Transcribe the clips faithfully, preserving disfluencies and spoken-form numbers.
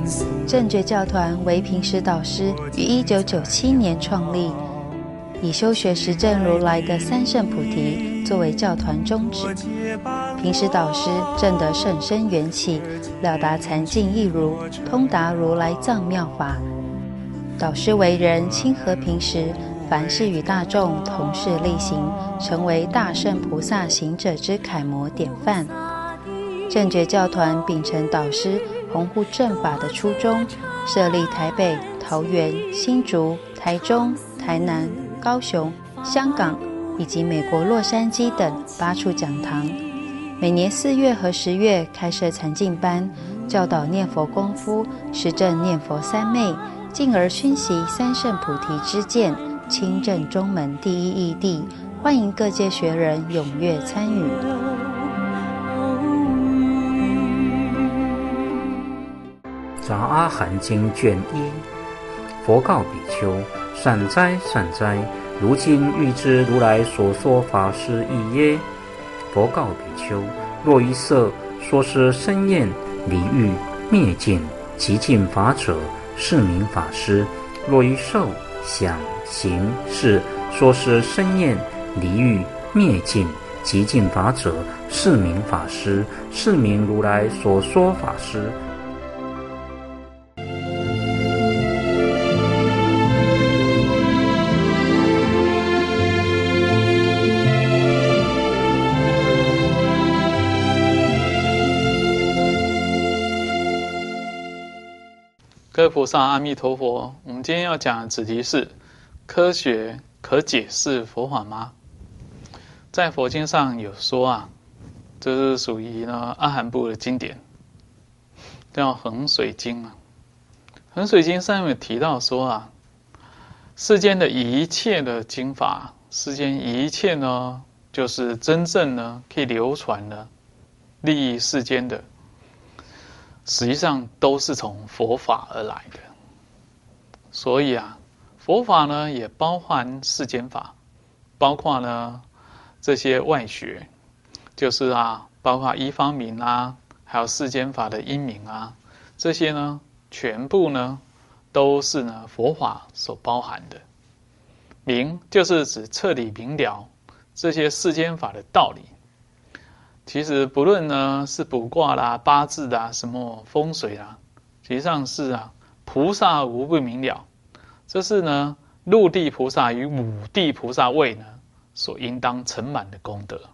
正觉教团为平时导师于一九九七年创立，以修学实证如来的三圣菩提作为教团宗旨。平时导师证得甚深缘起，了达禅境义如，通达如来藏妙法。导师为人亲和平时，凡事与大众同事力行，成为大圣菩萨行者之楷模典范。正觉教团秉承导师弘护正法的初衷，设立台北、桃园、新竹、台中、台南、高雄、香港以及美国洛杉矶等八处讲堂。每年四月和十月开设禅净班，教导念佛功夫，实证念佛三昧，进而熏习三圣菩提之见，亲证中门第一义谛。欢迎各界学人踊跃参与。 杂阿含经卷一，佛告比丘：善哉善哉，如今欲知如来所说法是义耶？佛告比丘：若一色说是生厌离欲灭尽极尽法者，是名法师；若一受想行识说是生厌离欲灭尽极尽法者，是名法师，是名如来所说法师。 各位菩萨，阿弥陀佛。我们今天要讲的主题是：科学可解释佛法吗？在佛经上有说啊，这是属于呢阿含部的经典，叫衡水经啊。衡水经上面有提到说啊，世间的一切的经法，世间一切呢，就是真正呢可以流传的、利益世间的，实际上都是从佛法而来的。所以啊，佛法呢也包含世间法，包括呢这些外学，就是啊，包括医方明啊，还有世间法的因明啊，这些呢全部呢都是呢佛法所包含的。明就是指彻底明了这些世间法的道理。其实不论呢是卜卦啦、八字啦、什么风水啦，实际上是啊，菩萨无不明了。这是呢陆地菩萨与五地菩萨位呢所应当成满的功德。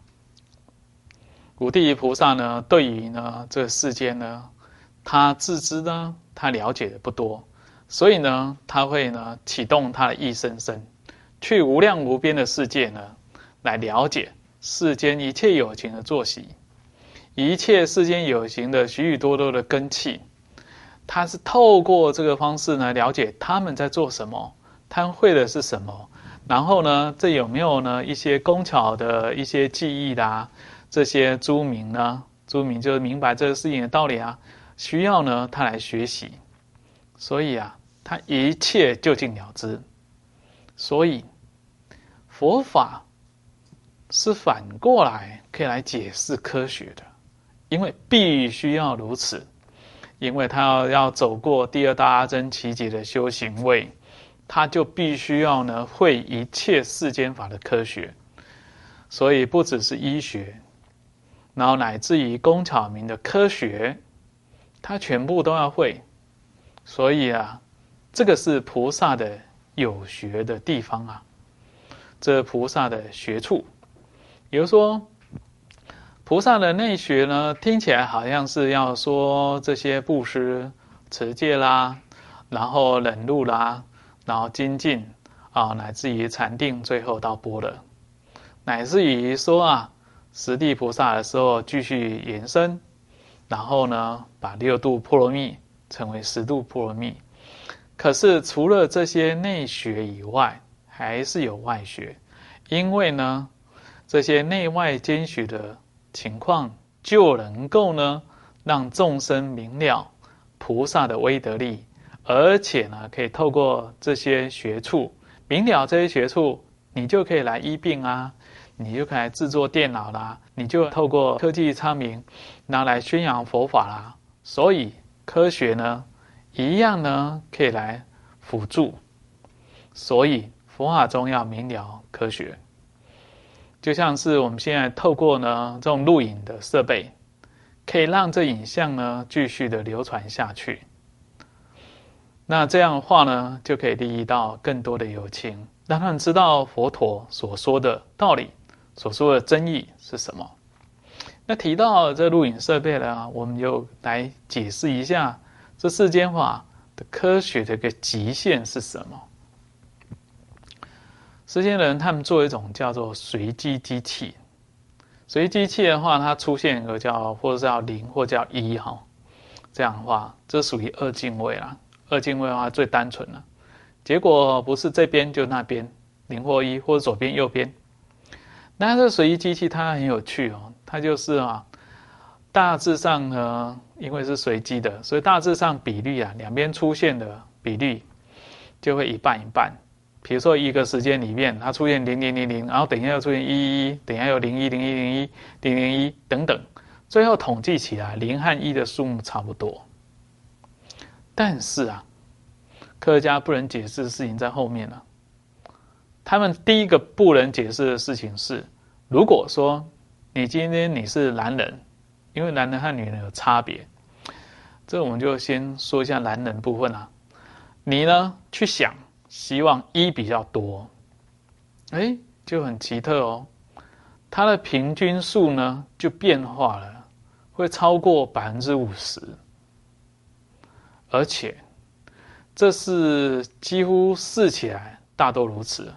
五地菩萨呢，对于呢这个世间呢，他自知呢，他了解的不多，所以呢，他会呢启动他的一生生，去无量无边的世界呢，来了解世间一切有情的作息，一切世间有情的许许多多的根器，他是透过这个方式呢，了解他们在做什么，他们会的是什么，然后呢，这有没有呢一些工巧的一些技艺啦，这些诸明呢，诸明就是明白这个事情的道理啊，需要呢他来学习，所以啊，他一切就近了之。所以佛法是反过来可以来解释科学的，因为必须要如此，因为他要要走过第二大阿僧祇劫的修行位，他就必须要呢会一切世间法的科学，所以不只是医学，然后乃至于工巧明的科学，他全部都要会。所以啊，这个是菩萨的有学的地方啊，这是菩萨的学处。比如说菩萨的内学呢，听起来好像是要说这些布施、持戒啦，然后忍辱啦，然后精进啊，乃至于禅定，最后到般若，乃至于说啊，十地菩萨的时候继续延伸，然后呢，把六度波罗蜜成为十度波罗蜜。可是除了这些内学以外，还是有外学，因为呢，这些内外兼许的情况，就能够呢，让众生明了菩萨的威德力，而且呢，可以透过这些学处，明了这些学处，你就可以来医病啊，你就可以来制作电脑啦，你就透过科技昌明，拿来宣扬佛法啦。所以科学呢一样呢可以来辅助，所以佛法中要明了科学。就像是我们现在透过呢这种录影的设备，可以让这影像呢继续的流传下去。那这样的话呢，就可以利益到更多的有情，让他们知道佛陀所说的道理，所说的真意是什么。那提到这录影设备呢，我们就来解释一下这世间法的科学的一个极限是什么。世间人他们做一种叫做随机机器，随机机器的话，它出现一个叫或者叫零或叫一哈，这样的话，这属于二进位啦。二进位的话最单纯了，结果不是这边就那边，零或一，或者左边右边。那这随机机器它很有趣哦，它就是啊，大致上呢，因为是随机的，所以大致上比例啊，两边出现的比例就会一半一半。比如说一个时间里面，它出现零零零零，然后等一下又出现一一一，等一下又零一零一零一零零一等等，最后统计起来，零和一的数目差不多。但是啊，科学家不能解释的事情在后面了。他们第一个不能解释的事情是，如果说你今天你是男人，因为男人和女人有差别，这我们就先说一下男人部分啊。你呢去想，希望一比较多，哎，就很奇特哦。它的平均数呢就变化了，会超过百分之五十。而且这是几乎试起来大都如此，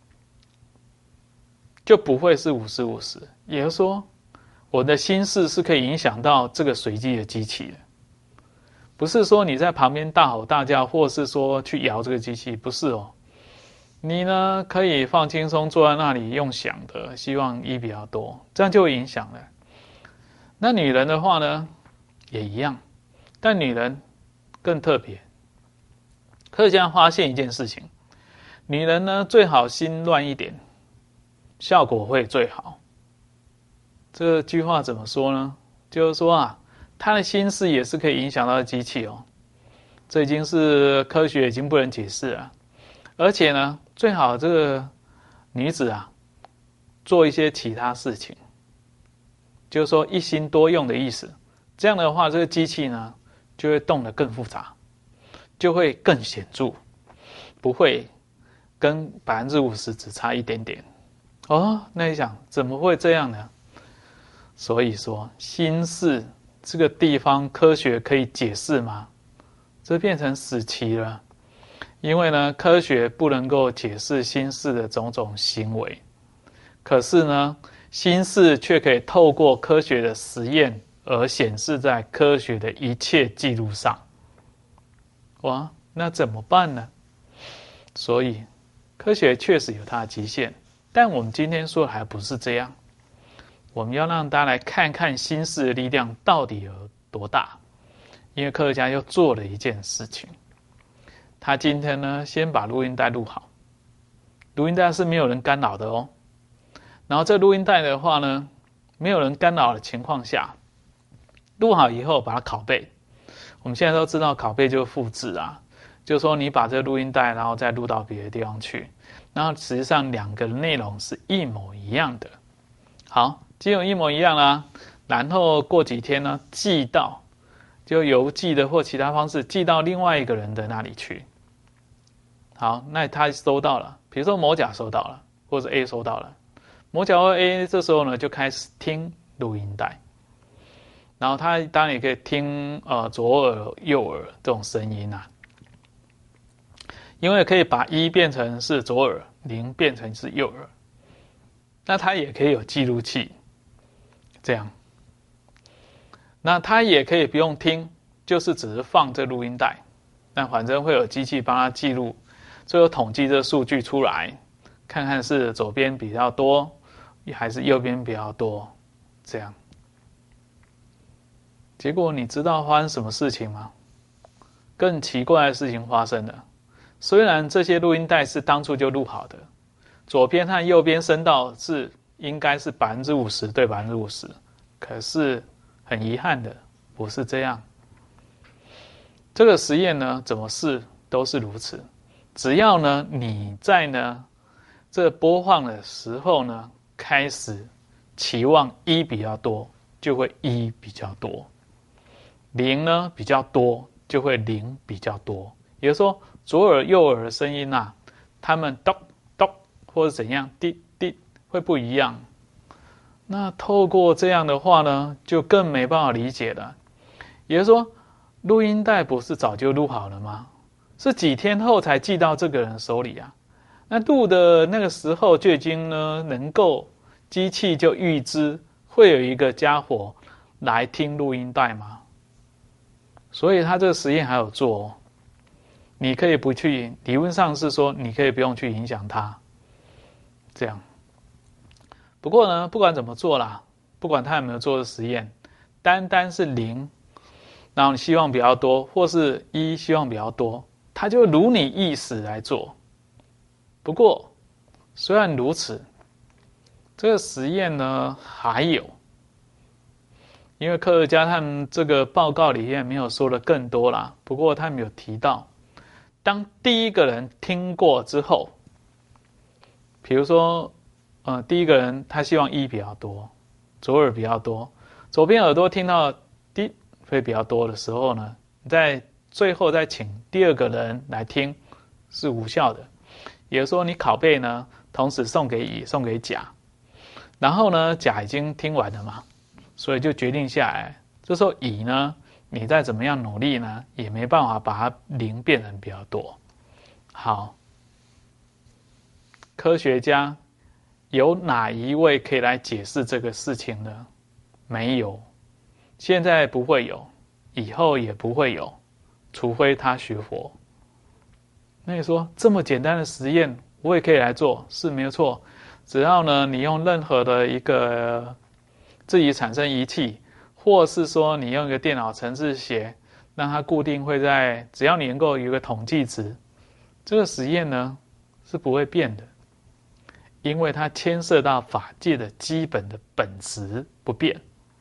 就不会是五十五十。也就是说，我的心事是可以影响到这个随机的机器的，不是说你在旁边大吼大叫，或是说去摇这个机器，不是哦。你呢可以放轻松坐在那里用想的，希望一比较多，这样就会影响了。那女人的话呢也一样，但女人更特别。科学家发现一件事情，女人呢最好心乱一点，效果会最好。这句话怎么说呢？就是说啊，她的心思也是可以影响到机器哦。这已经是科学已经不能解释了。而且呢，最好这个女子啊做一些其他事情，就是说一心多用的意思。这样的话，这个机器呢就会动得更复杂，就会更显著，不会跟百分之五十只差一点点。哦，那你想怎么会这样呢？所以说，心事这个地方科学可以解释吗？这变成死棋了。因为呢，科学不能够解释心事的种种行为，可是呢，心事却可以透过科学的实验而显示在科学的一切记录上。哇，那怎么办呢？所以，科学确实有它的极限，但我们今天说的还不是这样。我们要让大家来看看心事的力量到底有多大。因为科学家又做了一件事情，他今天呢，先把录音带录好，录音带是没有人干扰的哦。然后这录音带的话呢，没有人干扰的情况下，录好以后把它拷贝。我们现在都知道拷贝就是复制啊，就是说你把这个录音带，然后再录到别的地方去，然后实际上两个内容是一模一样的。好，既有一模一样啦，然后过几天呢，寄到就邮寄的或其他方式寄到另外一个人的那里去。好，那他收到了，比如说某甲收到了，或者 A 收到了，某甲或 A 这时候呢就开始听录音带，然后他当然也可以听呃左耳右耳这种声音啊，因为可以把一变成是左耳，零变成是右耳，那他也可以有记录器，这样，那他也可以不用听，就是只是放这录音带，但反正会有机器帮他记录，最后统计这数据出来，看看是左边比较多还是右边比较多，这样。结果你知道发生什么事情吗？更奇怪的事情发生了。虽然这些录音带是当初就录好的，左边和右边声道是应该是百分之五十对百分之五十，可是很遗憾的不是这样。 这个实验呢，怎么试都是如此。只要呢你在呢这播放的时候呢，开始期望一比较多，就会一比较多；零呢比较多，就会零比较多。也就是说，左耳右耳的声音啊，它们咚咚或者怎样滴滴会不一样。那透过这样的话呢，就更没办法理解了。也就是说，录音带不是早就录好了吗？是几天后才寄到这个人手里啊。那录的那个时候就已经呢，能够机器就预知会有一个家伙来听录音带吗？所以他这个实验还有做哦。你可以不去，理论上是说你可以不用去影响他，这样。不过呢，不管怎么做啦，不管他有没有做的实验，单单是零，然后你希望比较多，或是一希望比较多，他就如你意思来做。不过，虽然如此，这个实验呢还有，因为科学家他们这个报告里面没有说的更多啦，不过他们有提到，当第一个人听过之后，比如说，呃，第一个人他希望一比较多，左耳比较多，左边耳朵听到滴会比较多的时候呢，你在最后再请第二个人来听是无效的。也就是说，你拷贝呢，同时送给乙，送给甲，然后呢，甲已经听完了嘛，所以就决定下来。这时候乙呢，你再怎么样努力呢，也没办法把它零变成比较多。好，科学家有哪一位可以来解释这个事情呢？没有，现在不会有，以后也不会有，除非他学佛。那你说这么简单的实验，我也可以来做，是没有错。只要呢，你用任何的一个自己产生仪器，或是说你用一个电脑程式写，让它固定会在，只要你能够有一个统计值，这个实验呢是不会变的，因为它牵涉到法界的基本的本质不变。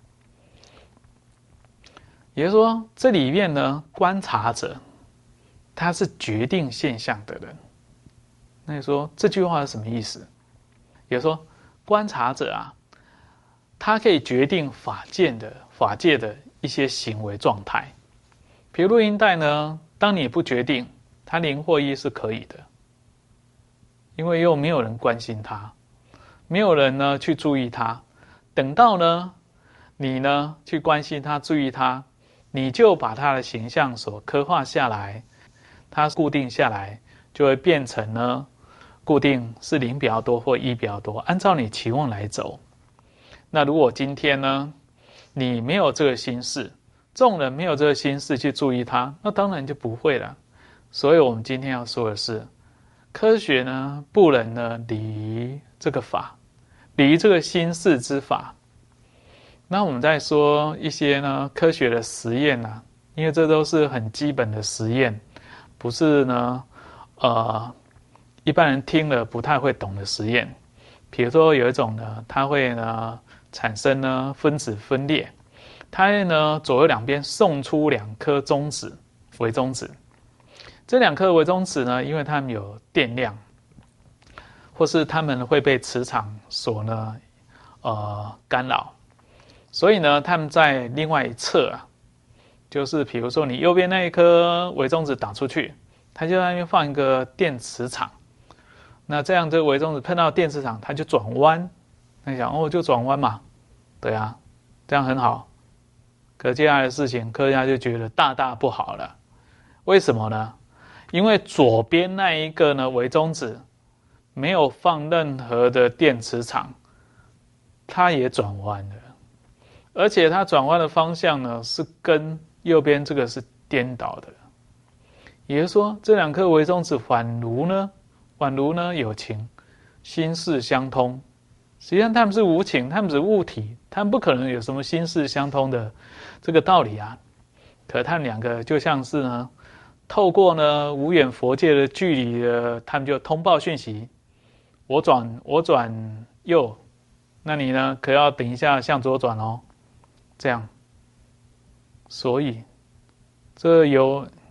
也就是说，这里面呢，观察者他是决定现象的人。那你说这句话是什么意思？也就是说，观察者啊，他可以决定法界的法界的一些行为状态。比如录音带呢，当你不决定，它零或一是可以的，因为又没有人关心它，没有人呢去注意它。等到呢，你呢去关心它、注意它，你就把它的形象所刻画下来。它固定下来，就会变成呢，固定是零比较多或一比较多，按照你期望来走。那如果今天呢，你没有这个心事，众人没有这个心事去注意它，那当然就不会了。所以我们今天要说的是，科学呢不能呢离这个法，离这个心事之法。那我们再说一些呢科学的实验啊，因为这都是很基本的实验。不是呢，呃，一般人听了不太会懂的实验。比如说有一种呢，它会呢产生呢分子分裂，它会呢左右两边送出两颗中子，微中子。这两颗微中子呢，因为它们有电量，或是它们会被磁场所呢呃干扰，所以呢，它们在另外一侧啊。就是比如说你右边那一颗微中子打出去，它就在那边放一个电磁场，那这样这个微中子碰到电磁场，它就转弯。那你想哦，就转弯嘛，对啊，这样很好。可接下来的事情，科学家就觉得大大不好了。为什么呢？因为左边那一个呢微中子没有放任何的电磁场，它也转弯了，而且它转弯的方向呢是跟右边这个是颠倒的，也就是说，这两颗微中子宛如呢，宛如呢有情，心事相通。实际上他们是无情，他们是物体，他们不可能有什么心事相通的这个道理啊。可他们两个就像是呢，透过呢无远佛界的距离的，他们就通报讯息。我转我转右，那你呢可要等一下向左转哦，这样。所以，这有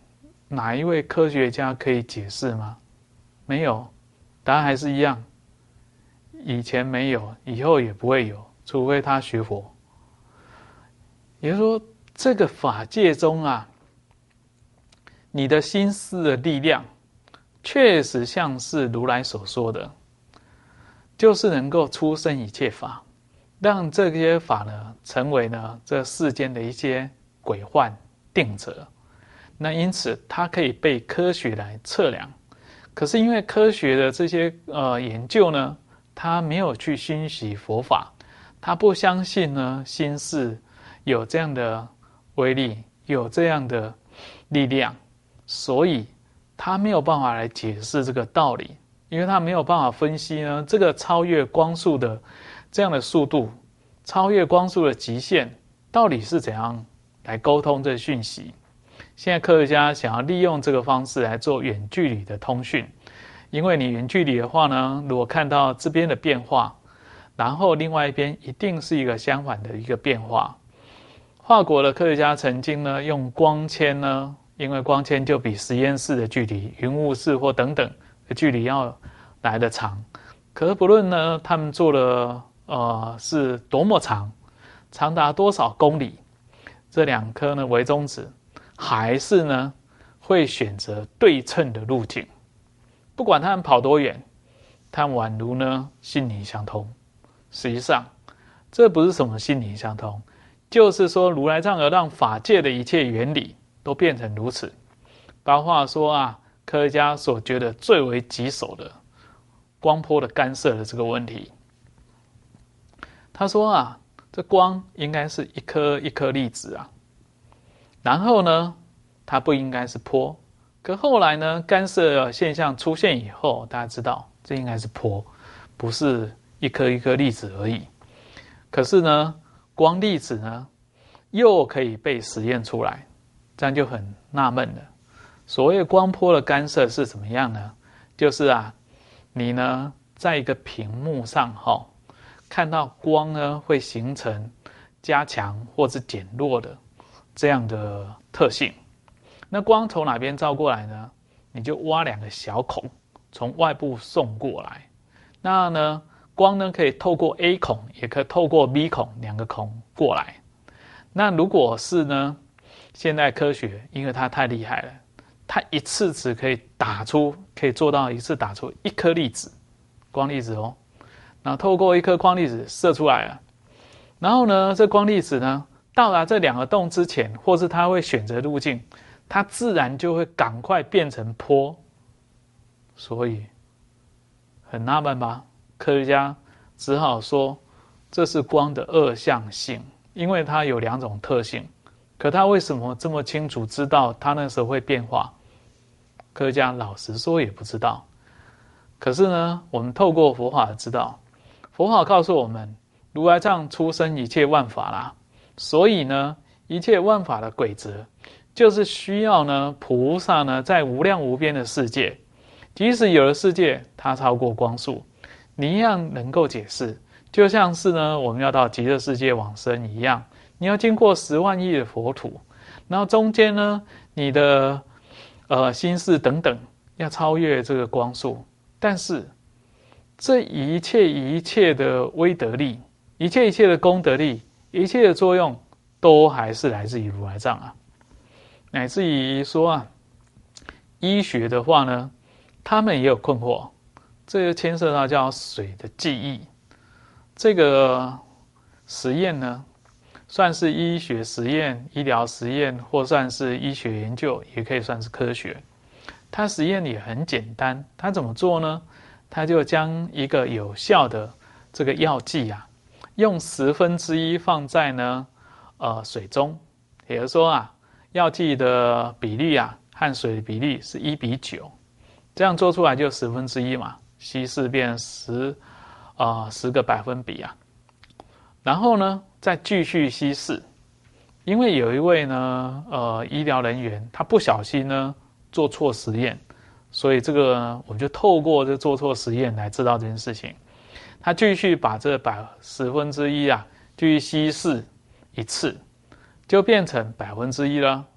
哪一位科学家可以解释吗？没有，答案还是一样。以前没有，以后也不会有，除非他学佛。也就是说，这个法界中啊，你的心思的力量，确实像是如来所说的，就是能够出生一切法，让这些法呢，成为呢这世间的一些轨幻定则。那因此，它可以被科学来测量。可是因为科学的这些呃研究呢，它没有去熏习佛法，它不相信呢心事有这样的威力，有这样的力量，所以它没有办法来解释这个道理，因为它没有办法分析呢这个超越光速的这样的速度，超越光速的极限到底是怎样来沟通这讯息。现在科学家想要利用这个方式来做远距离的通讯，因为你远距离的话呢，如果看到这边的变化，然后另外一边一定是一个相反的一个变化。法国的科学家曾经呢用光纤呢，因为光纤就比实验室的距离、云雾室或等等的距离要来得长。可是不论呢他们做的呃是多么长，长达多少公里，这两颗呢微中子还是呢会选择对称的路径，不管他们跑多远，他们宛如呢心灵相通。实际上这不是什么心灵相通，就是说如来藏有让法界的一切原理都变成如此。包括说啊，科学家所觉得最为棘手的光波的干涉的这个问题。他说啊，这光应该是一颗一颗粒子啊，然后呢它不应该是波。可后来呢干涉现象出现以后，大家知道这应该是波，不是一颗一颗粒子而已。可是呢光粒子呢又可以被实验出来，这样就很纳闷了。所谓光波的干涉是怎么样呢？就是啊，你呢在一个屏幕上哈，看到光呢会形成加强或是减弱的这样的特性。那光从哪边照过来呢？你就挖两个小孔，从外部送过来。那呢光呢可以透过 A 孔，也可以透过 B 孔，两个孔过来。那如果是呢现代科学，因为它太厉害了，它一次只可以打出，可以做到一次打出一颗粒子，光粒子哦。然后透过一颗光粒子射出来了，然后呢这光粒子呢到达这两个洞之前，或是它会选择路径，它自然就会赶快变成波。所以很纳闷吧？科学家只好说这是光的二象性，因为它有两种特性。可他为什么这么清楚知道它那时候会变化？科学家老实说也不知道。可是呢我们透过佛法知道，佛法告诉我们，如来藏出生一切万法啦，所以呢一切万法的规则就是需要呢菩萨呢在无量无边的世界，即使有的世界它超过光速，你一样能够解释。就像是呢我们要到极乐世界往生一样，你要经过十万亿的佛土，然后中间呢你的呃心事等等要超越这个光速，但是这一切一切的威德力，一切一切的功德力，一切的作用都还是来自于如来藏啊。乃至于说啊，医学的话呢他们也有困惑，这就牵涉到叫水的记忆。这个实验呢算是医学实验、医疗实验，或算是医学研究，也可以算是科学。它实验也很简单，它怎么做呢？它就将一个有效的这个药剂啊，用十分之一放在呢呃水中，也就是说啊，药剂的比例啊和水的比例是一比九，这样做出来就十分之一嘛，稀释变十啊、呃、十个百分比啊，然后呢再继续稀释。因为有一位呢呃医疗人员他不小心呢做错实验，所以这个呢我们就透过这做错实验来知道这件事情。他继续把这百十分之一啊继续稀释一次，就变成百分之一了。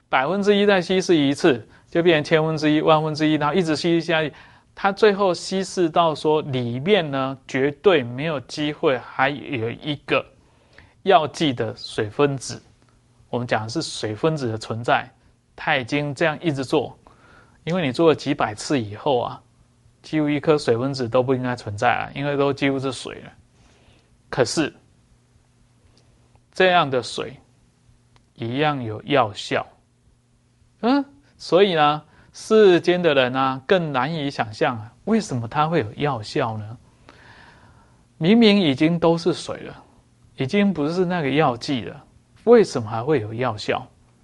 百分之一再稀释一次，就变成千分之一、万分之一，然后一直稀释下去，它最后稀释到说里面呢，绝对没有机会还有一个药剂的水分子，我们讲的是水分子的存在，它已经这样一直做，因为你做了几百次以后啊，几乎一颗水分子都不应该存在了，因为都几乎是水了。可是这样的水一样有药效，嗯，所以呢，世间的人啊，更难以想象啊，为什么它会有药效呢？明明已经都是水了，已经不是那个药剂了，为什么还会有药效？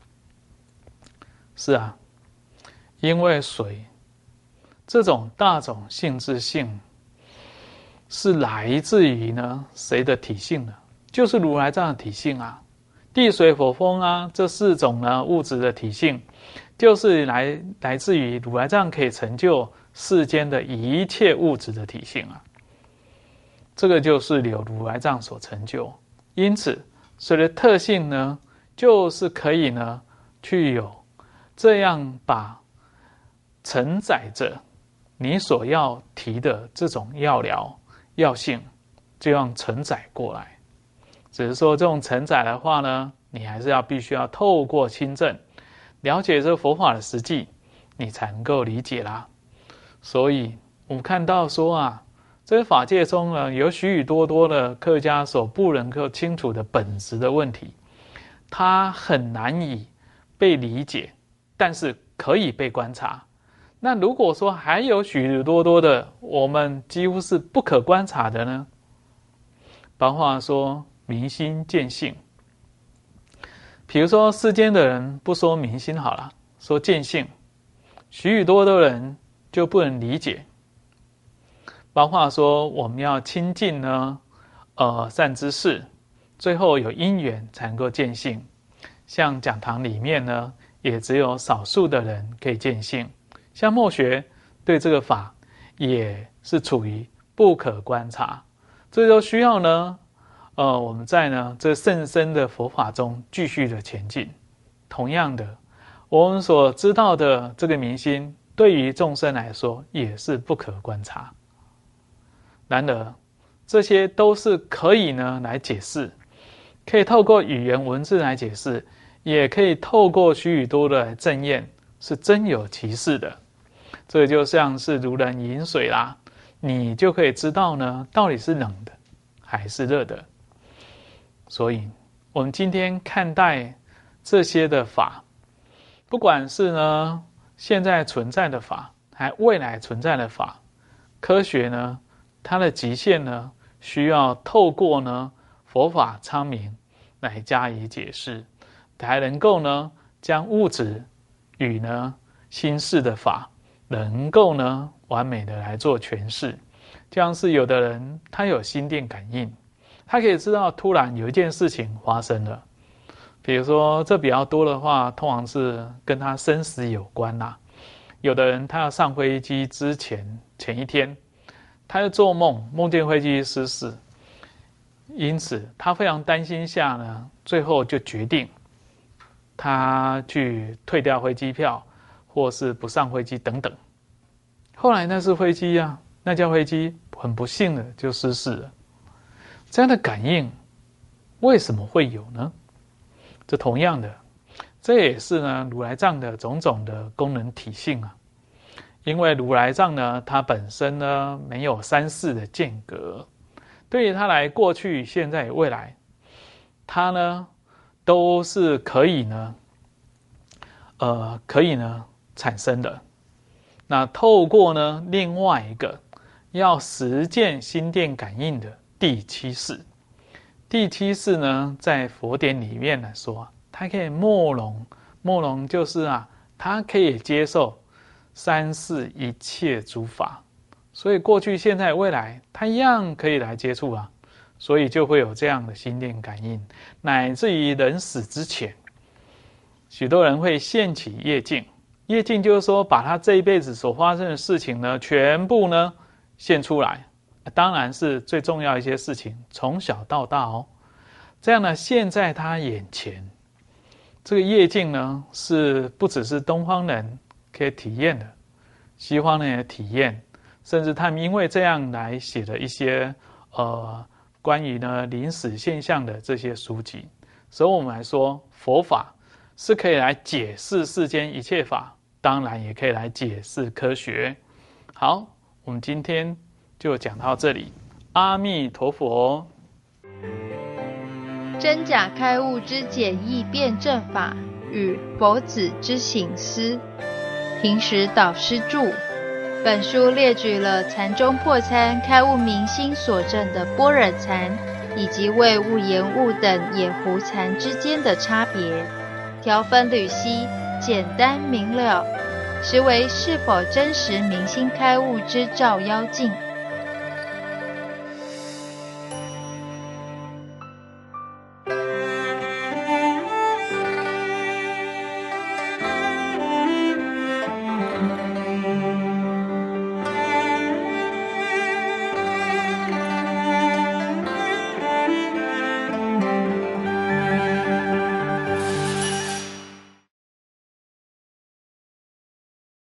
是啊，因为水这种大种性质性是来自于呢谁的体性呢？就是如来藏的体性啊，地水火风啊，这四种呢物质的体性，就是来来自于如来藏可以成就世间的一切物质的体性啊。这个就是由如来藏所成就，因此水的特性呢，就是可以呢去有这样把承载着你所要提的这种药疗药性，这样承载过来。只是说这种承载的话呢，你还是要必须要透过亲证，了解这个佛法的实际，你才能够理解啦。所以我们看到说啊，这个法界中呢，有许许多多的客家所不能够清楚的本质的问题，它很难以被理解，但是可以被观察。那如果说还有许许多多的我们几乎是不可观察的呢？白话说明心见性，比如说世间的人不说明心好了，说见性，许许多多人就不能理解。白话说我们要亲近呢，呃，善知识，最后有因缘才能够见性。像讲堂里面呢，也只有少数的人可以见性。像末学对这个法也是处于不可观察，这就需要呢，呃，我们在呢这甚深的佛法中继续的前进。同样的，我们所知道的这个明心，对于众生来说也是不可观察。然而，这些都是可以呢来解释，可以透过语言文字来解释，也可以透过许许多的证验，是真有其事的。这就像是如人饮水啦，你就可以知道呢，到底是冷的还是热的。所以，我们今天看待这些的法，不管是呢现在存在的法，还未来存在的法，科学呢，它的极限呢，需要透过呢佛法昌明来加以解释，才能够呢将物质与呢心事的法，能够呢完美的来做诠释。就像是有的人他有心电感应，他可以知道突然有一件事情发生了，比如说这比较多的话，通常是跟他生死有关啦。有的人他要上飞机之前前一天，他就做梦，梦见飞机失事，因此他非常担心下呢，最后就决定他去退掉飞机票，或是不上飞机等等。后来那是飞机啊，那架飞机很不幸的就失事了。这样的感应为什么会有呢？这同样的，这也是呢如来藏的种种的功能体性啊。因为如来藏呢，它本身呢没有三世的间隔，对于它来过去、现在、未来，它呢都是可以呢，呃，可以呢产生的。那透过呢另外一个要实践心电感应的第七世，第七世呢在佛典里面来说，它可以没容，没容就是啊，它可以接受三世一切诸法，所以过去、现在、未来，它一样可以来接触啊，所以就会有这样的心电感应，乃至于人死之前，许多人会现起业境。业境就是说，把他这一辈子所发生的事情呢，全部呢现出来，当然是最重要一些事情，从小到大哦，这样呢现在他眼前， 这个业境呢，是不只是东方人可以体验的，西方人也体验，甚至他们因为这样来写了一些呃关于呢临死现象的这些书籍。所以我们来说，佛法是可以来解释世间一切法，当然也可以来解释科学。好，我们今天就讲到这里，阿弥陀佛。 真假开悟之简易辩证法与佛子之醒思，平时导师著。本书列举了禅中破参开悟明心所证的般若禅，以及为悟言悟等眼狐禅之间的差别，条分缕析，简单明了，实为是否真实明心开悟之照妖镜。